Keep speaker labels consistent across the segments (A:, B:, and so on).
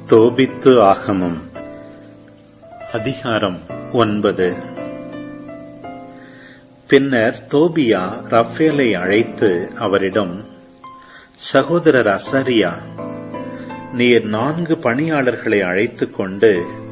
A: தோபித்து ஆகமம் அதிகாரம் 9. பின்னர் தோபியா ரப்பேலை அழைத்து அவரிடம், சகோதரர் அசரியா, நீர் 4 பணியாளர்களை அழைத்துக் கொண்டு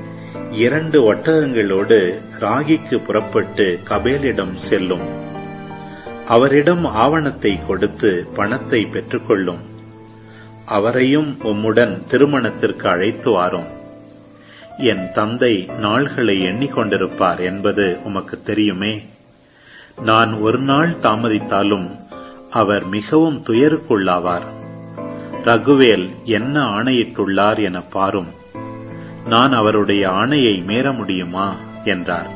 A: 2 ஒட்டகங்களோடு ராகிக்கு புறப்பட்டு கபேலிடம் செல்லும். அவரிடம் ஆவணத்தை கொடுத்து பணத்தை பெற்றுக்கொள்ளும். அவரையும் உம்முடன் திருமணத்திற்கு அழைத்து வாரும். என் தந்தை நாள்களை எண்ணிக்கொண்டிருப்பார் என்பது உமக்கு தெரியுமே. நான் ஒரு நாள் தாமதித்தாலும் அவர் மிகவும் துயருக்குள்ளாவார். ரகுவேல் என்ன ஆணையிட்டுள்ளார் என பாரும். நான் அவருடைய ஆணையை மீற முடியுமா என்றார்.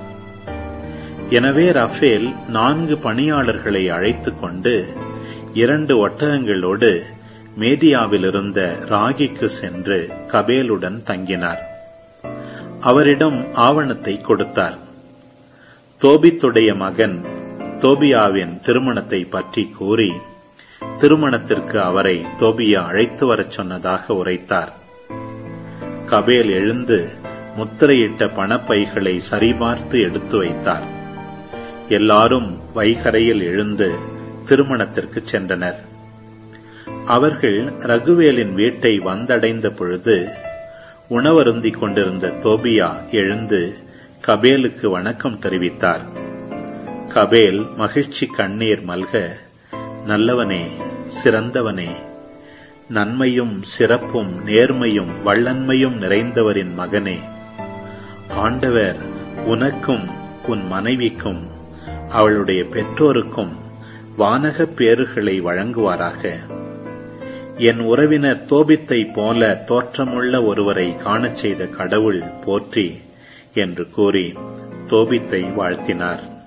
A: எனவே ரப்பேல் 4 பணியாளர்களை அழைத்துக் கொண்டு 2 ஒட்டகங்களோடு மேதியாவிலிருந்த ராகிக்கு சென்று கபேலுடன் தங்கினார். அவரிடம் ஆவணத்தை கொடுத்தார். தோபித்துடைய மகன் தோபியாவின் திருமணத்தை பற்றி கூறி திருமணத்திற்கு அவரை தோபியா அழைத்து வரச் சொன்னதாக உரைத்தார். கபேல் எழுந்து முத்திரையிட்ட பணப்பைகளை சரிபார்த்து எடுத்து வைத்தார். எல்லாரும் வைகரையில் எழுந்து திருமணத்திற்கு சென்றனர். அவர்கள் ரகுவேலின் வீட்டை வந்தடைந்த பொழுது உணவருந்திக் கொண்டிருந்த தோபியா எழுந்து கபேலுக்கு வணக்கம் தெரிவித்தார். கபேல் மகிழ்ச்சி கண்ணீர் மல்க, நல்லவனே, சிறந்தவனே, நன்மையும் சிறப்பும் நேர்மையும் வள்ளன்மையும் நிறைந்தவரின் மகனே, ஆண்டவர் உனக்கும் உன் மனைவிக்கும் அவளுடைய பெற்றோருக்கும் வானகப் பேறுகளை வழங்குவாராக. என் உறவினர் தோபித்தை போல தோற்றமுள்ள ஒருவரை காணச் செய்த கடவுள் போற்றி என்று கூறி தோபித்தை வாழ்த்தினார்.